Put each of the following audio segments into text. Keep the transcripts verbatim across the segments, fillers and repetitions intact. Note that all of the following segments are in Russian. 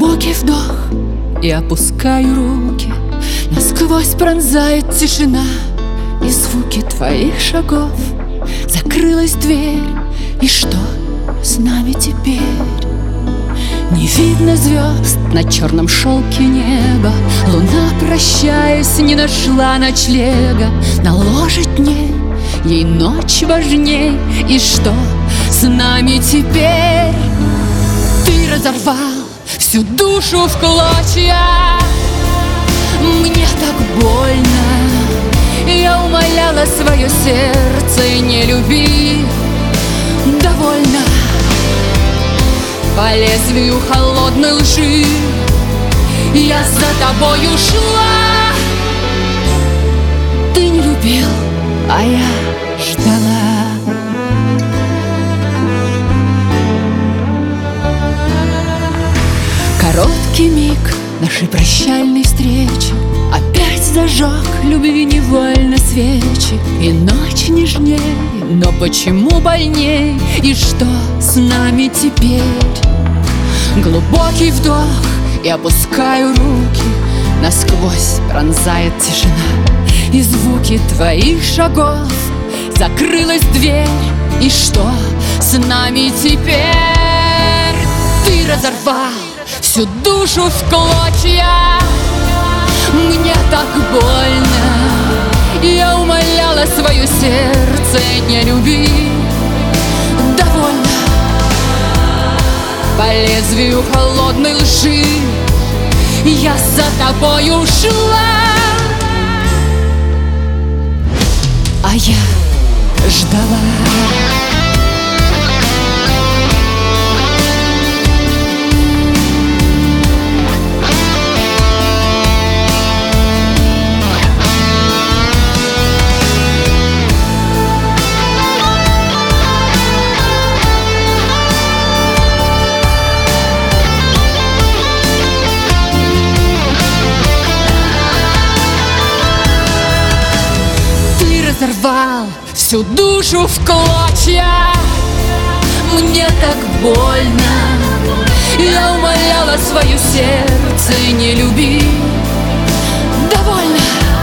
Глубокий вдох и опускаю руки. Насквозь пронзает тишина и звуки твоих шагов. Закрылась дверь, и что с нами теперь? Не видно звезд на черном шелке неба. Луна, прощаясь, не нашла ночлега. На ложе дней ей ночь важней. И что с нами теперь? Ты разорвал всю душу в клочья. Мне так больно. Я умоляла свое сердце: не люби, довольно. По лезвию холодной лжи я за тобой ушла. Ты не любил, а я ждала. Короткий миг нашей прощальной встречи опять зажег любви невольно свечи. И ночь нежней, но почему больней? И что с нами теперь? Глубокий вдох и опускаю руки. Насквозь пронзает тишина и звуки твоих шагов. Закрылась дверь, и что с нами теперь? Ты разорвал всю душу в клочья. Мне так больно. Я умоляла свое сердце: не люби, довольно. По лезвию холодной лжи я за тобой ушла. А я ждала. Разорвал всю душу в клочья. Мне так больно. Я умоляла свое сердце: не люби, довольно.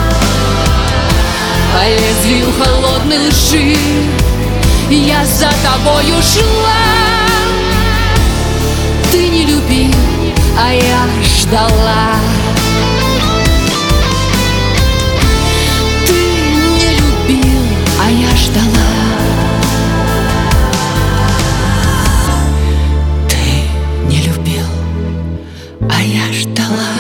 По лезвию холодной лжи я за тобой ушла. Ты не любил, а я ждала. А я ждала. Ты не любил, а я ждала.